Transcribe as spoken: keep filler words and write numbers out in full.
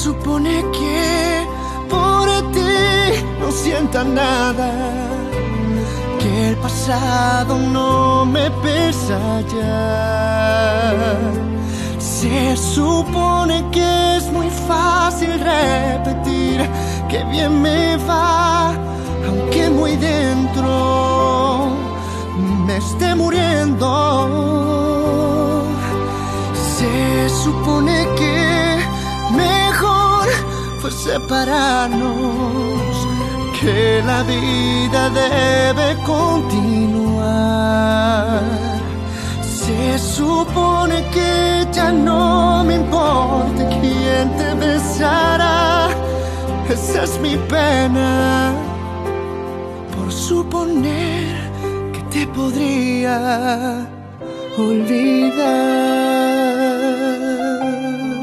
supone que por ti no sienta nada, que el pasado no me pesa ya. Se supone que es muy fácil repetir que bien me va, aunque muy dentro me esté muriendo. Se supone que mejor fue separarnos, que la vida debe continuar. Se supone que ya no me importa quién te besará. Esa es mi pena por suponer que te podría olvidar.